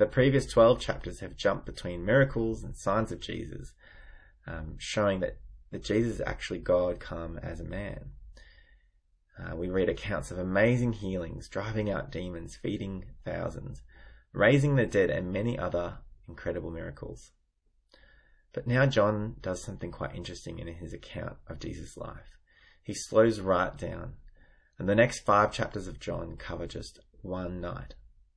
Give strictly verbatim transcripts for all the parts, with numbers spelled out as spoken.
For the previous twelve chapters have jumped between miracles and signs of Jesus, um, showing that, that Jesus is actually God come as a man. Uh, we read accounts of amazing healings, driving out demons, feeding thousands, raising the dead, and many other incredible miracles. But now John does something quite interesting in his account of Jesus' life. He slows right down, and the next five chapters of John cover just one night.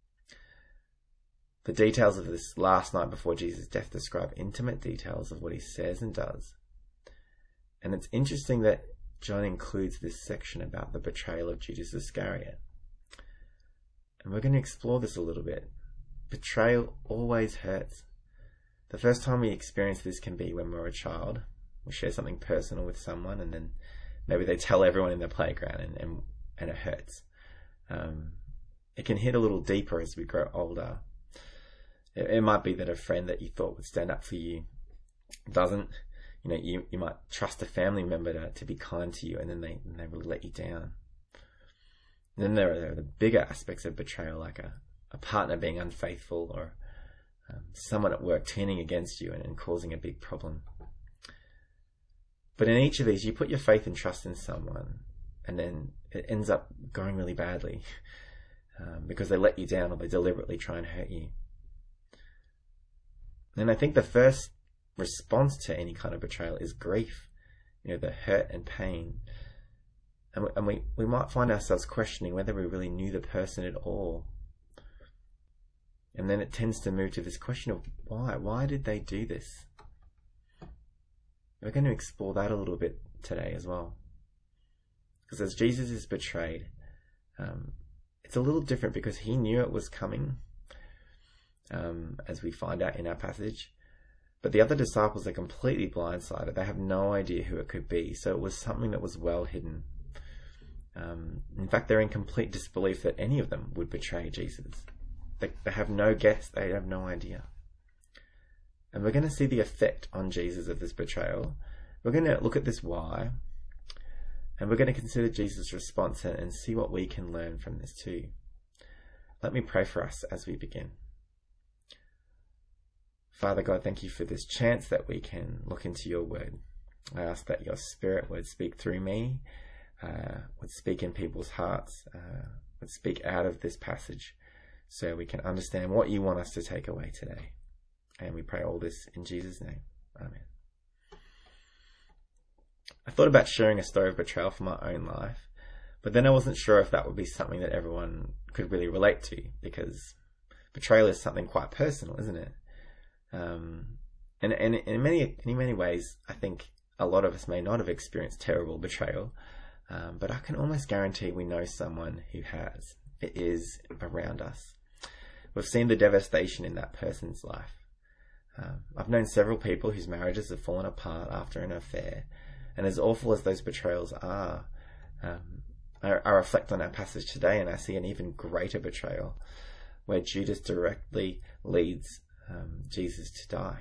The details of this last night before Jesus' death describe intimate details of what he says and does. And it's interesting that John includes this section about the betrayal of Judas Iscariot. And we're going to explore this a little bit. Betrayal always hurts. The first time we experience this can be when we're a child. We share something personal with someone, and then maybe they tell everyone in the playground, and, and, and it hurts. Um, it can hit a little deeper as we grow older. It, it might be that a friend that you thought would stand up for you doesn't. You know, you, you might trust a family member to, to be kind to you, and then they, and they really let you down. And then there are, there are the bigger aspects of betrayal, like a, a partner being unfaithful, or um, someone at work turning against you and, and causing a big problem. But in each of these, you put your faith and trust in someone, and then it ends up going really badly um, because they let you down, or they deliberately try and hurt you. And I think the first response to any kind of betrayal is grief, you know, the hurt and pain. And we, and we, we might find ourselves questioning whether we really knew the person at all. And then it tends to move to this question of why? Why did they do this? We're going to explore that a little bit today as well. Because as Jesus is betrayed, um, it's a little different because he knew it was coming, um, as we find out in our passage. But the other disciples are completely blindsided. They have no idea who it could be. So it was something that was well hidden. Um, in fact, they're in complete disbelief that any of them would betray Jesus. They, they have no guess. They have no idea. And we're going to see the effect on Jesus of this betrayal. We're going to look at this why. And we're going to consider Jesus' response and, and see what we can learn from this too. Let me pray for us as we begin. Father God, thank you for this chance that we can look into your word. I ask that your Spirit would speak through me, uh, would speak in people's hearts, uh, would speak out of this passage so we can understand what you want us to take away today. And we pray all this in Jesus' name. Amen. I thought about sharing a story of betrayal from my own life, but then I wasn't sure if that would be something that everyone could really relate to, because betrayal is something quite personal, isn't it? Um, and, and in many in many ways, I think a lot of us may not have experienced terrible betrayal, um, but I can almost guarantee we know someone who has. It is around us. We've seen the devastation in that person's life. Um, I've known several people whose marriages have fallen apart after an affair, and as awful as those betrayals are, um, I, I reflect on our passage today and I see an even greater betrayal, where Judas directly leads Um, Jesus to die.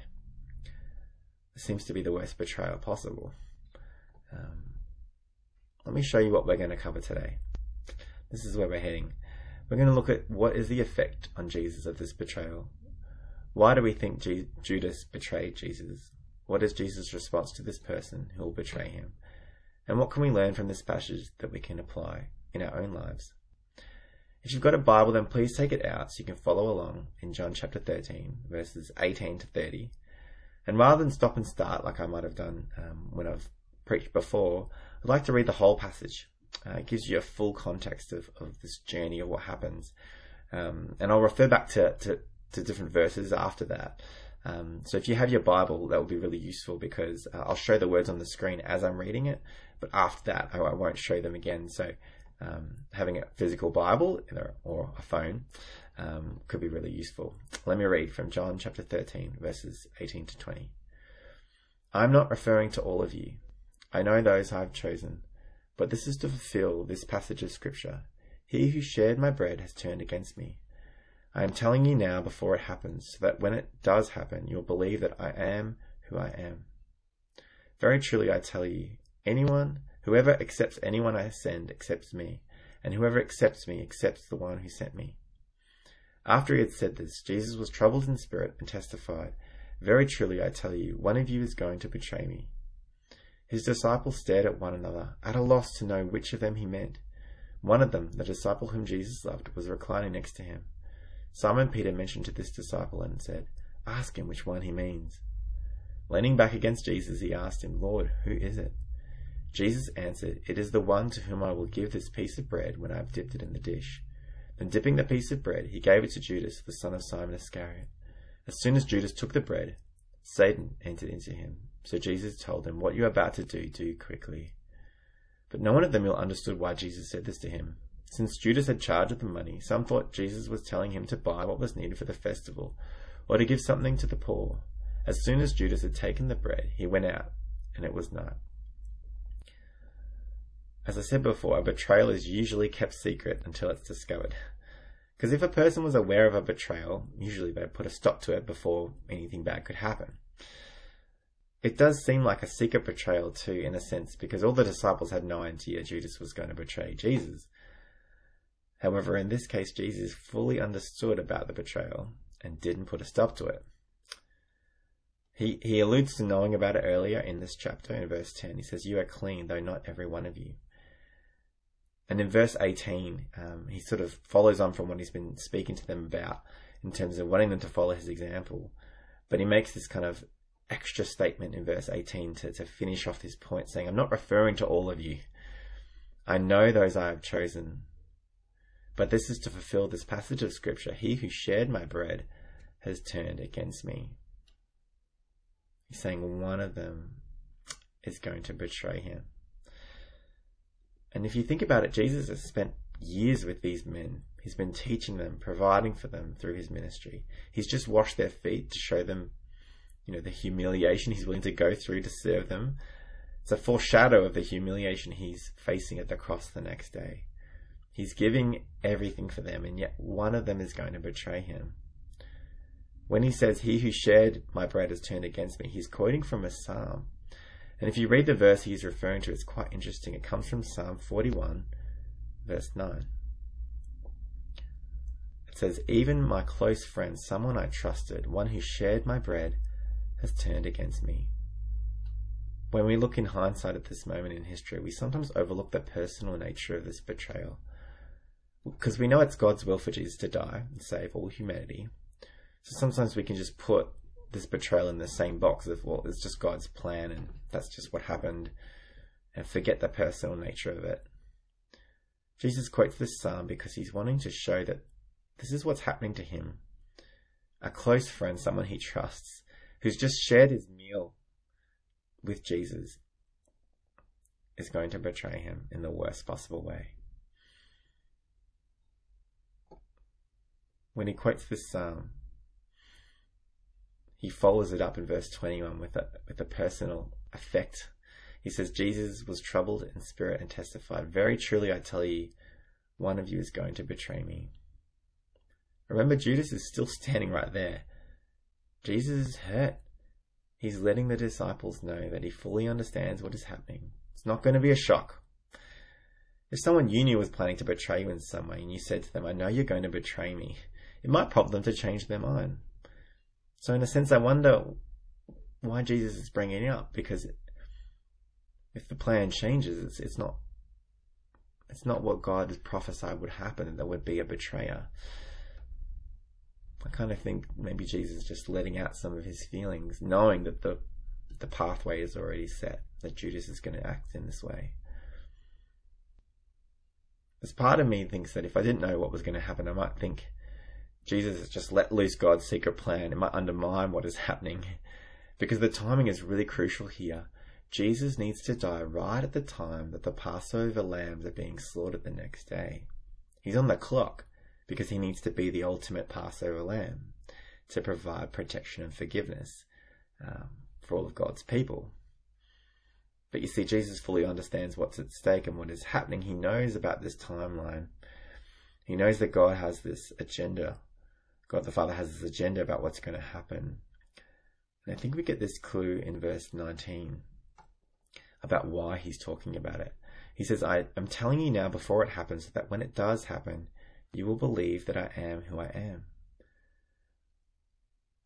It seems to be the worst betrayal possible. Um, let me show you what we're going to cover today. This is where we're heading. We're going to look at what is the effect on Jesus of this betrayal. Why do we think G- Judas betrayed Jesus? What is Jesus' response to this person who will betray him? And what can we learn from this passage that we can apply in our own lives? If you've got a Bible, then please take it out so you can follow along in John chapter thirteen, verses eighteen to thirty. And rather than stop and start like I might have done um, when I've preached before, I'd like to read the whole passage. Uh, it gives you a full context of, of this journey of what happens. Um, and I'll refer back to, to, to different verses after that. Um, so if you have your Bible, that will be really useful, because uh, I'll show the words on the screen as I'm reading it, but after that I, I won't show them again. So Um, having a physical Bible or a phone um, could be really useful. Let me read from John chapter thirteen, verses eighteen to twenty. I'm not referring to all of you. I know those I've chosen, but this is to fulfill this passage of scripture. He who shared my bread has turned against me. I am telling you now before it happens, so that when it does happen, you'll believe that I am who I am. Very truly I tell you, anyone Whoever accepts anyone I send accepts me, and whoever accepts me accepts the one who sent me. After he had said this, Jesus was troubled in spirit and testified, "Very truly I tell you, one of you is going to betray me." His disciples stared at one another, at a loss to know which of them he meant. One of them, the disciple whom Jesus loved, was reclining next to him. Simon Peter mentioned to this disciple and said, "Ask him which one he means." Leaning back against Jesus, he asked him, "Lord, who is it?" Jesus answered, "It is the one to whom I will give this piece of bread when I have dipped it in the dish." Then dipping the piece of bread, he gave it to Judas, the son of Simon Iscariot. As soon as Judas took the bread, Satan entered into him. So Jesus told him, "What you are about to do, do quickly." But no one at the meal understood why Jesus said this to him. Since Judas had charge of the money, some thought Jesus was telling him to buy what was needed for the festival, or to give something to the poor. As soon as Judas had taken the bread, he went out, and it was night. As I said before, a betrayal is usually kept secret until it's discovered. Because if a person was aware of a betrayal, usually they'd put a stop to it before anything bad could happen. It does seem like a secret betrayal too, in a sense, because all the disciples had no idea Judas was going to betray Jesus. However, in this case, Jesus fully understood about the betrayal and didn't put a stop to it. He, he alludes to knowing about it earlier in this chapter, in verse ten. He says, "You are clean, though not every one of you." And in verse eighteen, um, he sort of follows on from what he's been speaking to them about in terms of wanting them to follow his example. But he makes this kind of extra statement in verse eighteen to, to finish off this point, saying, "I'm not referring to all of you. I know those I have chosen. But this is to fulfill this passage of scripture. He who shared my bread has turned against me." He's saying one of them is going to betray him. And if you think about it, Jesus has spent years with these men. He's been teaching them, providing for them through his ministry. He's just washed their feet to show them, you know, the humiliation he's willing to go through to serve them. It's a foreshadow of the humiliation he's facing at the cross the next day. He's giving everything for them, and yet one of them is going to betray him. When he says, "He who shared my bread has turned against me," he's quoting from a psalm. And if you read the verse he's referring to, it's quite interesting. It comes from Psalm forty-one, verse nine. It says, "Even my close friend, someone I trusted, one who shared my bread, has turned against me." When we look in hindsight at this moment in history, we sometimes overlook the personal nature of this betrayal. Because we know it's God's will for Jesus to die and save all humanity. So sometimes we can just put this betrayal in the same box of, well, it's just God's plan and that's just what happened, and forget the personal nature of it. Jesus quotes this psalm because he's wanting to show that this is what's happening to him. A close friend, someone he trusts, who's just shared his meal with Jesus, is going to betray him in the worst possible way. When he quotes this psalm, he follows it up in verse twenty-one with a, with a personal effect. He says, "Jesus was troubled in spirit and testified, 'Very truly I tell you, one of you is going to betray me.'" Remember, Judas is still standing right there. Jesus is hurt. He's letting the disciples know that he fully understands what is happening. It's not going to be a shock. If someone you knew was planning to betray you in some way and you said to them, "I know you're going to betray me," it might prompt them to change their mind. So in a sense, I wonder why Jesus is bringing it up, because if the plan changes, it's, it's not it's not what God has prophesied would happen, and there would be a betrayer. I kind of think maybe Jesus is just letting out some of his feelings, knowing that the the pathway is already set, that Judas is going to act in this way. As part of me thinks that if I didn't know what was going to happen, I might think Jesus has just let loose God's secret plan. It might undermine what is happening, because the timing is really crucial here. Jesus needs to die right at the time that the Passover lambs are being slaughtered the next day. He's on the clock because he needs to be the ultimate Passover lamb to provide protection and forgiveness um, for all of God's people. But you see, Jesus fully understands what's at stake and what is happening. He knows about this timeline. He knows that God has this agenda. God the Father has this agenda about what's going to happen. And I think we get this clue in verse nineteen about why he's talking about it. He says, I, I'm telling you now before it happens, so that when it does happen, you will believe that I am who I am.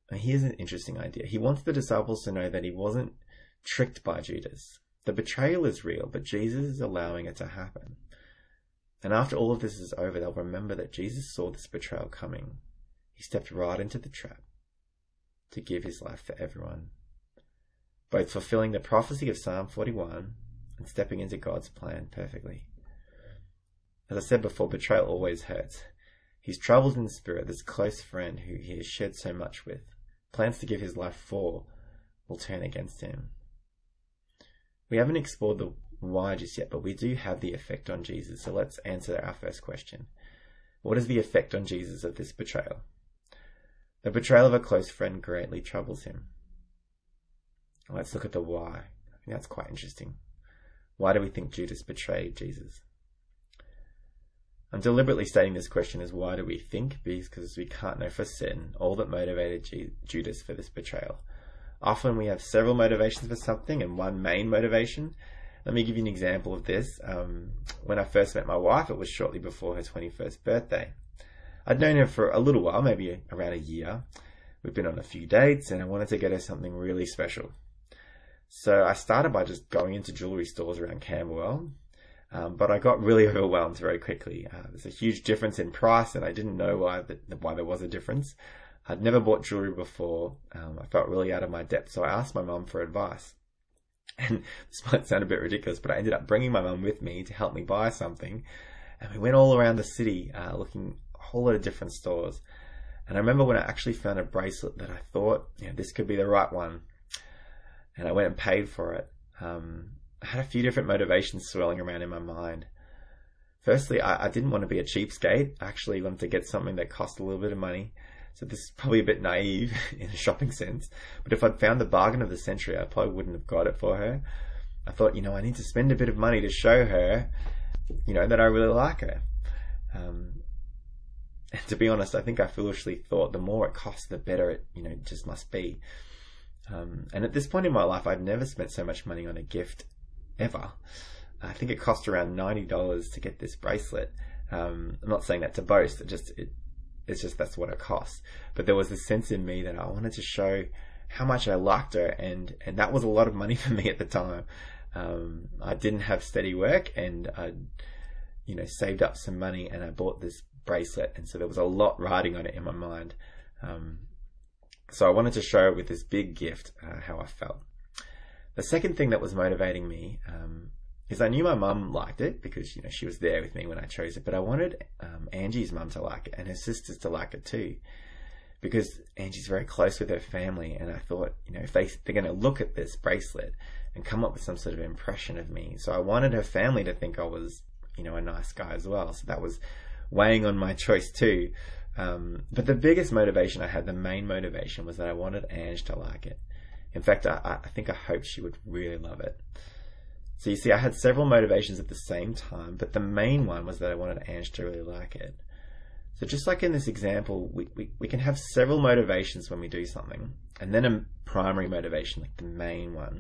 And here's an interesting idea. He wants the disciples to know that he wasn't tricked by Judas. The betrayal is real, but Jesus is allowing it to happen. And after all of this is over, they'll remember that Jesus saw this betrayal coming. He stepped right into the trap to give his life for everyone, both fulfilling the prophecy of Psalm forty-one and stepping into God's plan perfectly. As I said before, betrayal always hurts. He's troubled in the spirit. This close friend who he has shared so much with, plans to give his life for, will turn against him. We haven't explored the why just yet, but we do have the effect on Jesus. So let's answer our first question. What is the effect on Jesus of this betrayal? The betrayal of a close friend greatly troubles him. Let's look at the why. I think that's quite interesting. Why do we think Judas betrayed Jesus? I'm deliberately stating this question as why do we think, because we can't know for certain all that motivated G- Judas for this betrayal. Often we have several motivations for something and one main motivation. Let me give you an example of this. Um, when I first met my wife, it was shortly before her twenty-first birthday. I'd known her for a little while, maybe around a year. We'd been on a few dates and I wanted to get her something really special. So I started by just going into jewellery stores around Camberwell. Um, but I got really overwhelmed very quickly. Uh, there's a huge difference in price and I didn't know why, the, why there was a difference. I'd never bought jewellery before. Um, I felt really out of my depth, so I asked my mum for advice. And this might sound a bit ridiculous, but I ended up bringing my mum with me to help me buy something. And we went all around the city uh, looking a whole lot of different stores. And I remember when I actually found a bracelet that I thought, you know, this could be the right one. And I went and paid for it. Um, I had a few different motivations swirling around in my mind. Firstly, I, I didn't want to be a cheapskate. I actually wanted to get something that cost a little bit of money. So this is probably a bit naive in a shopping sense. But if I'd found the bargain of the century, I probably wouldn't have got it for her. I thought, you know, I need to spend a bit of money to show her, you know, that I really like her. Um, and to be honest, I think I foolishly thought the more it costs, the better it, you know, just must be. Um, and at this point in my life, I'd never spent so much money on a gift ever. I think it cost around ninety dollars to get this bracelet. Um, I'm not saying that to boast. It just, it, it's just that's what it costs. But there was this sense in me that I wanted to show how much I liked her, and, and that was a lot of money for me at the time. Um, I didn't have steady work, and I, you know, saved up some money, and I bought this bracelet, and so there was a lot riding on it in my mind. Um, so I wanted to show with this big gift uh, how I felt. The second thing that was motivating me um, is I knew my mum liked it because, you know, she was there with me when I chose it, but I wanted um, Angie's mum to like it and her sisters to like it too, because Angie's very close with her family, and I thought, you know, if they, they're going to look at this bracelet and come up with some sort of impression of me. So I wanted her family to think I was, you know, a nice guy as well. So that was weighing on my choice too. Um, but the biggest motivation I had, the main motivation, was that I wanted Ange to like it. In fact, I, I think I hoped she would really love it. So you see, I had several motivations at the same time, but the main one was that I wanted Ange to really like it. So just like in this example, we, we, we can have several motivations when we do something, and then a primary motivation, like the main one.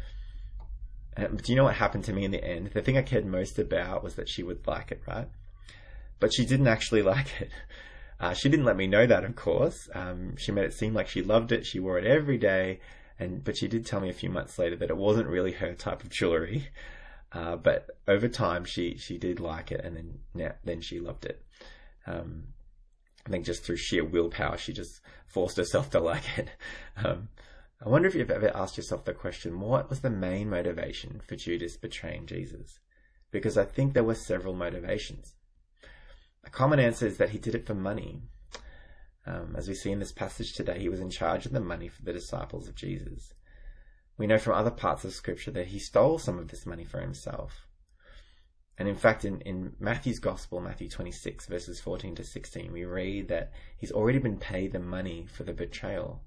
And, but do you know what happened to me in the end? The thing I cared most about was that she would like it, right? But she didn't actually like it. Uh, she didn't let me know that, of course. Um, she made it seem like she loved it. She wore it every day. And, but she did tell me a few months later that it wasn't really her type of jewelry. Uh, but over time, she, she did like it, and then, now, then she loved it. Um, I think just through sheer willpower, she just forced herself to like it. Um, I wonder if you've ever asked yourself the question, what was the main motivation for Judas betraying Jesus? Because I think there were several motivations. A common answer is that he did it for money. Um, as we see in this passage today, he was in charge of the money for the disciples of Jesus. We know from other parts of Scripture that he stole some of this money for himself. And in fact, in, in Matthew's Gospel, Matthew twenty-six, verses fourteen to sixteen, we read that he's already been paid the money for the betrayal.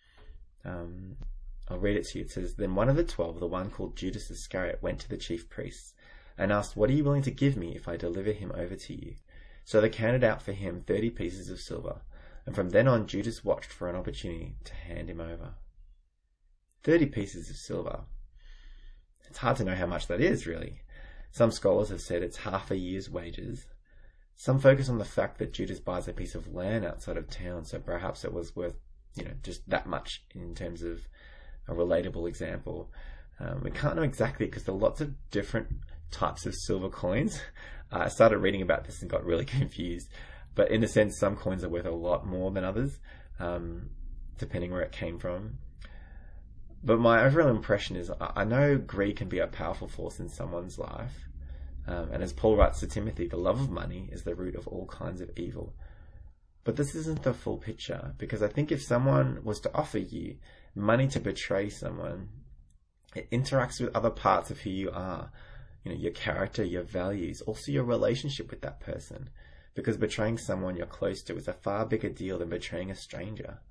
Um, I'll read it to you. It says, "Then one of the twelve, the one called Judas Iscariot, went to the chief priests and asked, 'What are you willing to give me if I deliver him over to you?' So they counted out for him thirty pieces of silver. And from then on, Judas watched for an opportunity to hand him over." thirty pieces of silver. It's hard to know how much that is, really. Some scholars have said it's half a year's wages. Some focus on the fact that Judas buys a piece of land outside of town, so perhaps it was worth you know, just that much in terms of a relatable example. Um, we can't know exactly because there are lots of different types of silver coins. Uh, I started reading about this and got really confused. But in a sense, some coins are worth a lot more than others, um, depending where it came from. But my overall impression is I know greed can be a powerful force in someone's life. Um, and as Paul writes to Timothy, the love of money is the root of all kinds of evil. But this isn't the full picture, because I think if someone was to offer you money to betray someone, it interacts with other parts of who you are. You know, your character, your values, also your relationship with that person. Because betraying someone you're close to is a far bigger deal than betraying a stranger.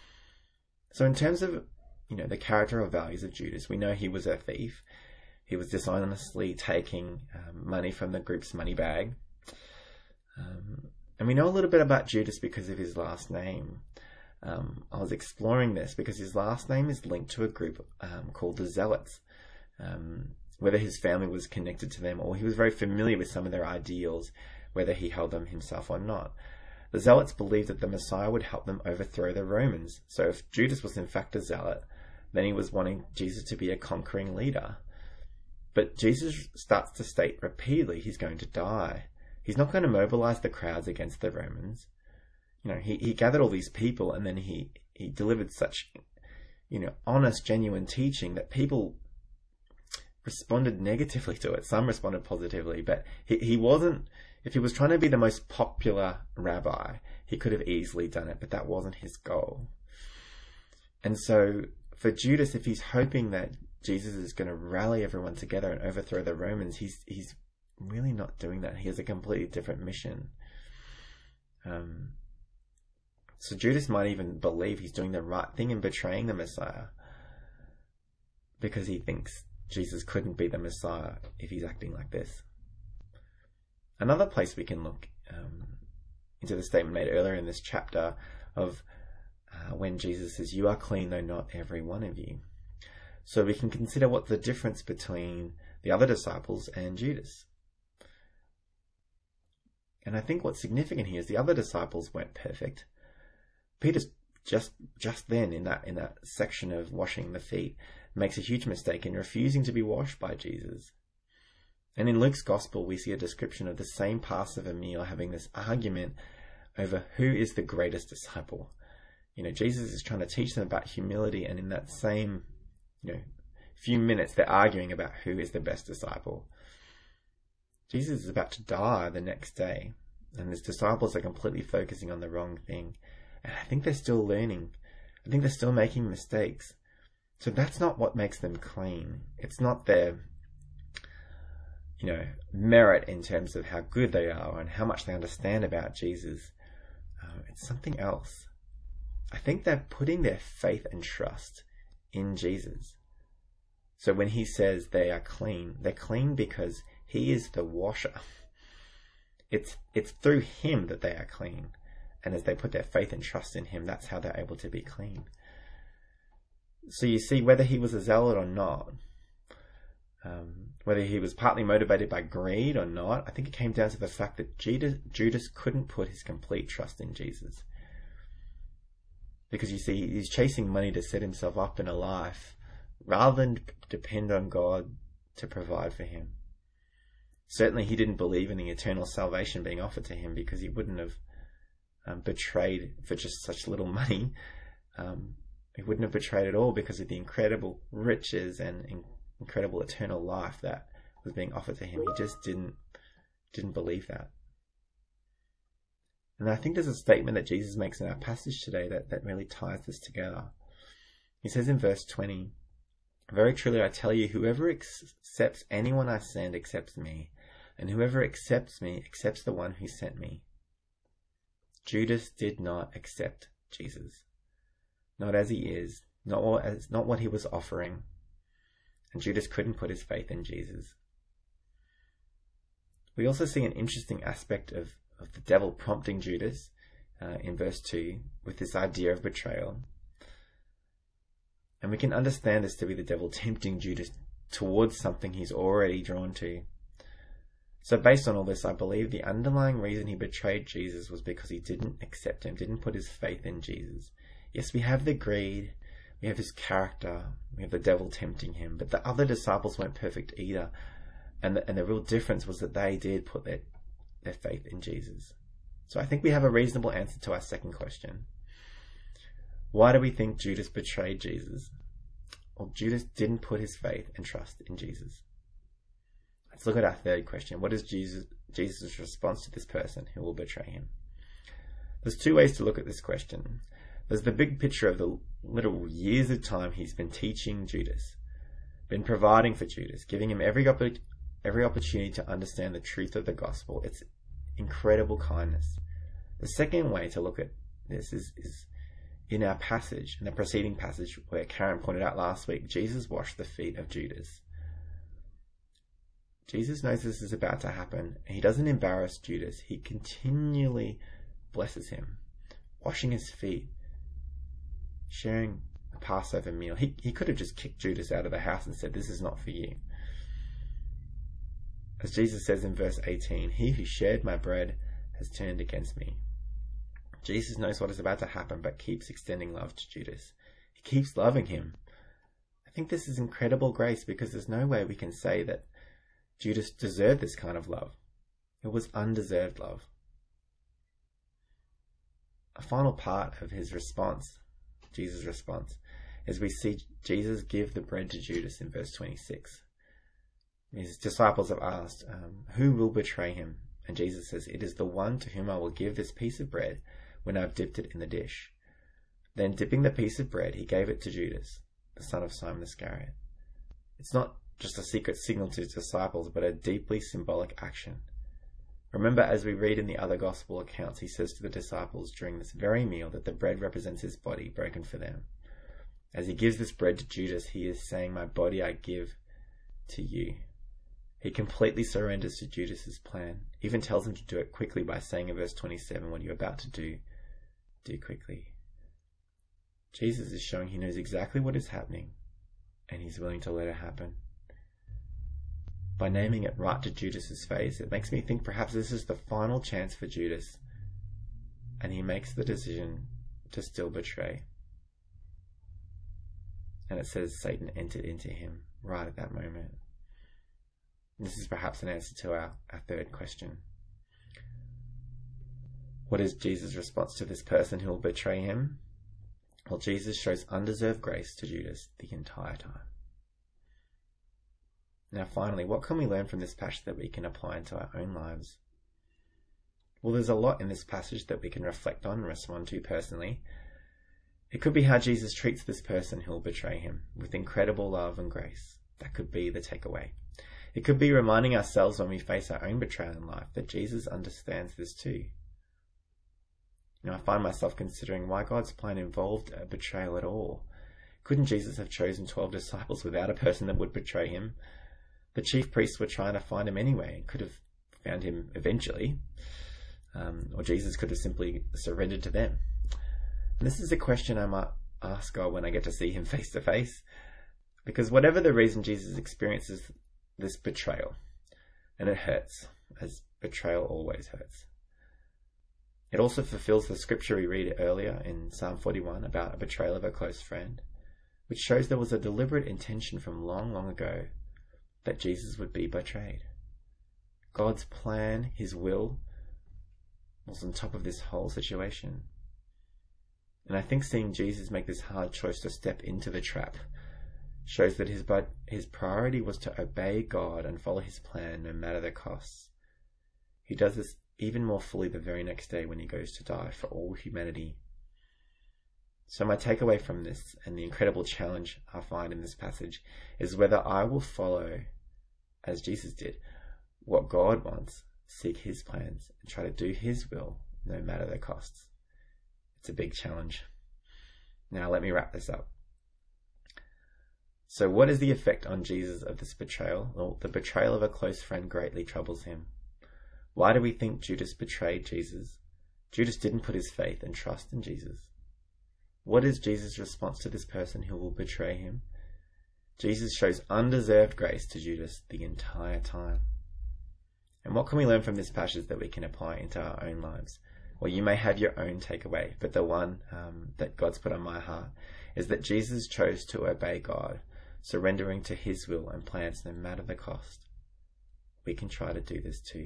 So in terms of, you know, the character or values of Judas, we know he was a thief. He was dishonestly taking um, money from the group's money bag. Um, and we know a little bit about Judas because of his last name. Um, I was exploring this because his last name is linked to a group um, called the Zealots. Um, whether his family was connected to them or he was very familiar with some of their ideals, whether he held them himself or not. The Zealots believed that the Messiah would help them overthrow the Romans. So if Judas was in fact a Zealot, then he was wanting Jesus to be a conquering leader. But Jesus starts to state repeatedly he's going to die. He's not going to mobilize the crowds against the Romans. You know, he, he gathered all these people and then he, he delivered such, you know, honest, genuine teaching that people responded negatively to it. Some responded positively, but he, he wasn't, if he was trying to be the most popular rabbi, he could have easily done it, but that wasn't his goal. And so for Judas, if he's hoping that Jesus is going to rally everyone together and overthrow the Romans, he's he's really not doing that. He has a completely different mission. Um, so Judas might even believe he's doing the right thing in betraying the Messiah because he thinks Jesus couldn't be the Messiah if he's acting like this. Another place we can look um, into the statement made earlier in this chapter of uh, when Jesus says, "You are clean, though not every one of you." So we can consider what's the difference between the other disciples and Judas. And I think what's significant here is the other disciples weren't perfect. Peter's just just then in that in that section of washing the feet makes a huge mistake in refusing to be washed by Jesus. And in Luke's gospel, we see a description of the same Passover meal having this argument over who is the greatest disciple. You know, Jesus is trying to teach them about humility, and in that same, you know, few minutes, they're arguing about who is the best disciple. Jesus is about to die the next day, and his disciples are completely focusing on the wrong thing. And I think they're still learning. I think they're still making mistakes. So that's not what makes them clean. It's not their, you know, merit in terms of how good they are and how much they understand about Jesus. Uh, it's something else. I think they're putting their faith and trust in Jesus. So when he says they are clean, they're clean because he is the washer. It's it's through him that they are clean. And as they put their faith and trust in him, that's how they're able to be clean. So you see, whether he was a zealot or not, um, whether he was partly motivated by greed or not, I think it came down to the fact that Judas, Judas couldn't put his complete trust in Jesus. Because you see, he's chasing money to set himself up in a life rather than depend on God to provide for him. Certainly he didn't believe in the eternal salvation being offered to him, because he wouldn't have um, betrayed for just such little money. Um, he wouldn't have betrayed at all because of the incredible riches and in- incredible eternal life that was being offered to him. He just didn't didn't believe that. And I think there's a statement that Jesus makes in our passage today that, that really ties this together. He says in verse twenty, "Very truly I tell you, whoever accepts anyone I send accepts me, and whoever accepts me accepts the one who sent me." Judas did not accept Jesus. Not as he is, not what, as, not what he was offering. And Judas couldn't put his faith in Jesus. We also see an interesting aspect of, of the devil prompting Judas uh, in verse two with this idea of betrayal. And we can understand this to be the devil tempting Judas towards something he's already drawn to. So based on all this, I believe the underlying reason he betrayed Jesus was because he didn't accept him, didn't put his faith in Jesus. Yes, we have the greed, we have his character, we have the devil tempting him, but the other disciples weren't perfect either. And the, and the real difference was that they did put their, their faith in Jesus. So I think we have a reasonable answer to our second question. Why do we think Judas betrayed Jesus? Well, Judas didn't put his faith and trust in Jesus. Let's look at our third question. What is Jesus Jesus' response to this person who will betray him? There's two ways to look at this question. There's the big picture of the literal years of time he's been teaching Judas, been providing for Judas, giving him every opp- every opportunity to understand the truth of the gospel. It's incredible kindness. The second way to look at this is, is in our passage, in the preceding passage where Karen pointed out last week, Jesus washed the feet of Judas. Jesus knows this is about to happen, and he doesn't embarrass Judas. He continually blesses him, washing his feet, sharing a Passover meal. He, he could have just kicked Judas out of the house and said, this is not for you. As Jesus says in verse eighteen, he who shared my bread has turned against me. Jesus knows what is about to happen, but keeps extending love to Judas. He keeps loving him. I think this is incredible grace, because there's no way we can say that Judas deserved this kind of love. It was undeserved love. A final part of his response, Jesus' response, is we see Jesus give the bread to Judas in verse twenty-six. His disciples have asked, um, who will betray him? And Jesus says, it is the one to whom I will give this piece of bread when I've dipped it in the dish. Then, dipping the piece of bread, he gave it to Judas, the son of Simon Iscariot. It's not just a secret signal to his disciples, but a deeply symbolic action. Remember, as we read in the other gospel accounts, he says to the disciples during this very meal that the bread represents his body broken for them. As he gives this bread to Judas, he is saying, my body I give to you. He completely surrenders to Judas's plan, even tells him to do it quickly by saying in verse twenty-seven, what you're about to do, do quickly. Jesus is showing he knows exactly what is happening, and he's willing to let it happen. By naming it right to Judas's face, it makes me think perhaps this is the final chance for Judas, and he makes the decision to still betray. And it says Satan entered into him right at that moment. This is perhaps an answer to our, our third question. What is Jesus' response to this person who will betray him? Well, Jesus shows undeserved grace to Judas the entire time. Now finally, what can we learn from this passage that we can apply into our own lives? Well, there's a lot in this passage that we can reflect on and respond to personally. It could be how Jesus treats this person who will betray him with incredible love and grace. That could be the takeaway. It could be reminding ourselves when we face our own betrayal in life that Jesus understands this too. You know, I find myself considering why God's plan involved a betrayal at all. Couldn't Jesus have chosen twelve disciples without a person that would betray him? The chief priests were trying to find him anyway and could have found him eventually. Um, or Jesus could have simply surrendered to them. And this is a question I might ask God when I get to see him face to face. Because whatever the reason, Jesus experiences this betrayal, and it hurts, as betrayal always hurts. It also fulfills the scripture we read earlier in Psalm forty-one about a betrayal of a close friend, which shows there was a deliberate intention from long, long ago that Jesus would be betrayed. God's plan, his will, was on top of this whole situation. And I think seeing Jesus make this hard choice to step into the trap shows that his but his priority was to obey God and follow his plan no matter the costs. He does this even more fully the very next day when he goes to die for all humanity. So my takeaway from this, and the incredible challenge I find in this passage, is whether I will follow, as Jesus did, what God wants, seek his plans, and try to do his will no matter the costs. It's a big challenge. Now let me wrap this up. So what is the effect on Jesus of this betrayal? Well, the betrayal of a close friend greatly troubles him. Why do we think Judas betrayed Jesus? Judas didn't put his faith and trust in Jesus. What is Jesus' response to this person who will betray him? Jesus shows undeserved grace to Judas the entire time. And what can we learn from this passage that we can apply into our own lives? or you may have your own takeaway, but the one um, that God's put on my heart is that Jesus chose to obey God, surrendering to his will and plans no matter the cost. We can try to do this too.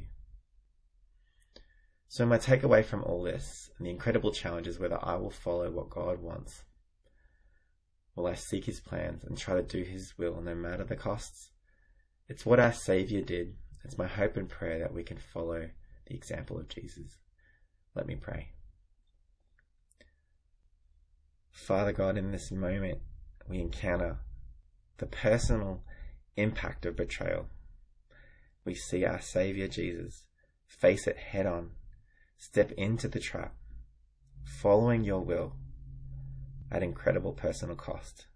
So my takeaway from all this and the incredible challenge is whether I will follow what God wants. Will I seek his plans and try to do his will no matter the costs? It's what our Saviour did. It's my hope and prayer that we can follow the example of Jesus. Let me pray. Father God, in this moment, we encounter the personal impact of betrayal. We see our Saviour Jesus face it head on, step into the trap, following your will at incredible personal cost.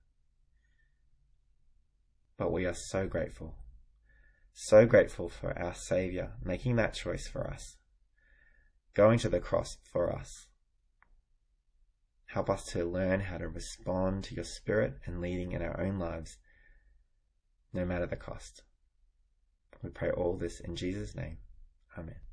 But we are so grateful, so grateful for our Saviour making that choice for us, going to the cross for us. Help us to learn how to respond to your Spirit and leading in our own lives, no matter the cost. We pray all this in Jesus' name. Amen.